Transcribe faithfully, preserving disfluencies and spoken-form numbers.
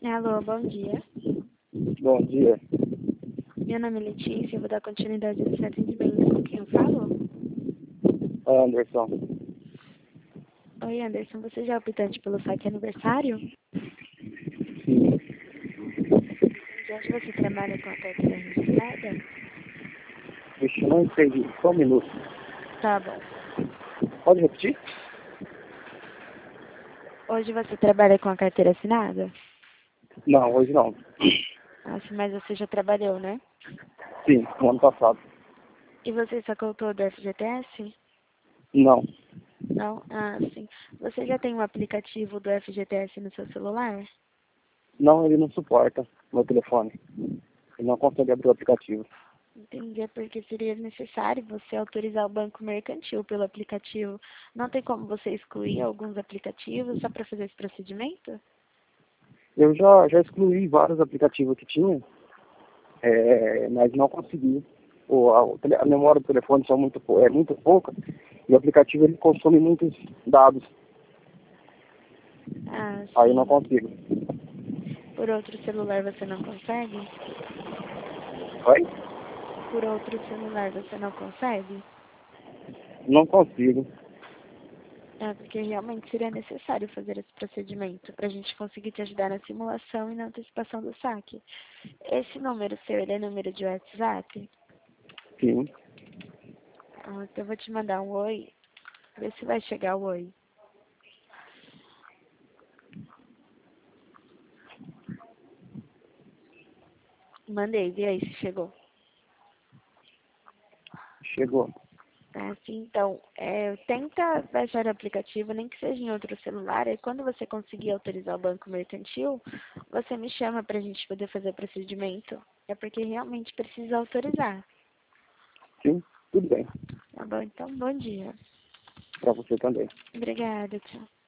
Alô, bom dia. Bom dia, Meu nome é Letícia, eu vou dar continuidade nesse atendimento. Com quem eu falo? é Anderson. Oi, Anderson, você já é optante pelo site aniversário? Sim. De onde você trabalha com a carteira registrada? Vixe, não entendi. Só um minuto. Tá bom. Pode repetir? Hoje você trabalha com a carteira assinada? Não, hoje não. Nossa, mas você já trabalhou, né? Sim, no ano passado. E você sacou todo o F G T S? Não, Não? Ah, sim. Você já tem um aplicativo do F G T S no seu celular? não, ele não suporta meu telefone. Ele não consegue abrir o aplicativo. Entendi, é porque seria necessário você autorizar o banco mercantil pelo aplicativo. Não tem como você excluir alguns aplicativos só para fazer esse procedimento? Eu já, já excluí vários aplicativos que tinha, é, mas não consegui. O, a, o tele- a memória do telefone são muito, pou- é muito pouca e o aplicativo ele consome muitos dados. Ah, Aí eu não sim. consigo. Por outro celular você não consegue? Oi? Por outro celular você não consegue? Não consigo. É, porque realmente seria necessário fazer esse procedimento para a gente conseguir te ajudar na simulação e na antecipação do saque. Esse número seu, ele é número de WhatsApp? Sim, Ah, então eu vou te mandar um oi. Vê se vai chegar o oi. Mandei, vê aí se chegou. chegou. Assim, então, é, tenta baixar o aplicativo, nem que seja em outro celular, e quando você conseguir autorizar o banco mercantil, você me chama para a gente poder fazer o procedimento. É porque realmente precisa autorizar. Sim, tudo bem. Tá bom? Então, bom dia. Para você também. Obrigada, tchau.